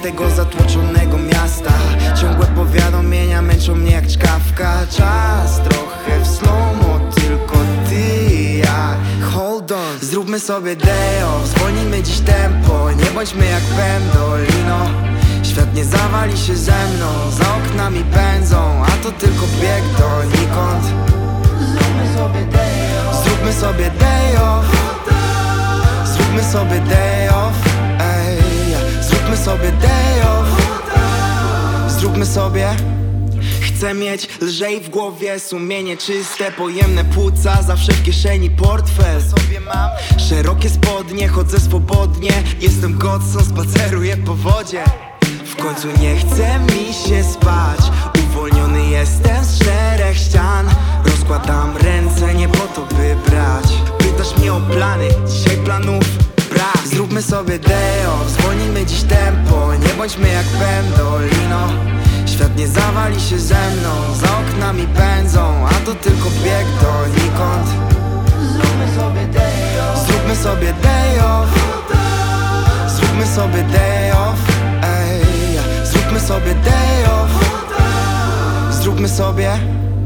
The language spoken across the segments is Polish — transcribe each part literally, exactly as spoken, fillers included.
tego zatłoczonego miasta. Ciągłe powiadomienia męczą mnie jak czkawka. Czas trochę w slow-mo, tylko ty i ja. Hold on, zróbmy sobie day off, zwolnijmy dziś tempo. Nie bądźmy jak pendolino. Świat nie zawali się ze mną, za oknami pędzą, a to tylko bieg donikąd. Zróbmy sobie day off, zróbmy sobie day off, zróbmy sobie day off, ej. Zróbmy sobie day off, zróbmy sobie. Chcę mieć lżej w głowie, sumienie czyste, pojemne płuca, zawsze w kieszeni portfel. Sobie mam szerokie spodnie, chodzę swobodnie, jestem Godson, spaceruję po wodzie. W końcu nie chce mi się spać, uwolniony jestem z czterech ścian. Rozkładam ręce nie po to, by brać. Pytasz mnie o plany, dzisiaj planów brak. Zróbmy sobie day off, zwolnijmy dziś tempo. Nie bądźmy jak pendolino. Świat nie zawali się ze mną, za oknami pędzą, a to tylko bieg donikąd. Zróbmy sobie day off, zróbmy sobie day off, zróbmy sobie day off, ej. Zróbmy sobie day off, zróbmy sobie.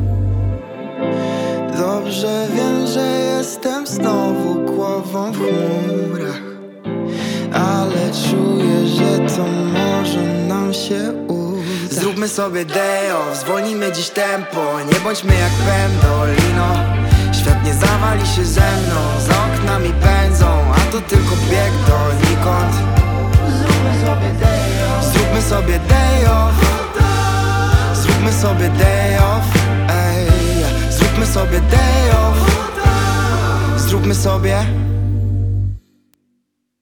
Dobrze wiem, że jestem znowu głową w chmurach, ale czuję, że to może nam się uda. Zróbmy sobie day off, zwolnijmy dziś tempo. Nie bądźmy jak pendolino. Świat nie zawali się ze mną, za oknami pędzą, a to tylko bieg donikąd. Zróbmy sobie day off, zróbmy sobie day off, zróbmy sobie day off, ej. Zróbmy sobie day off, zróbmy sobie.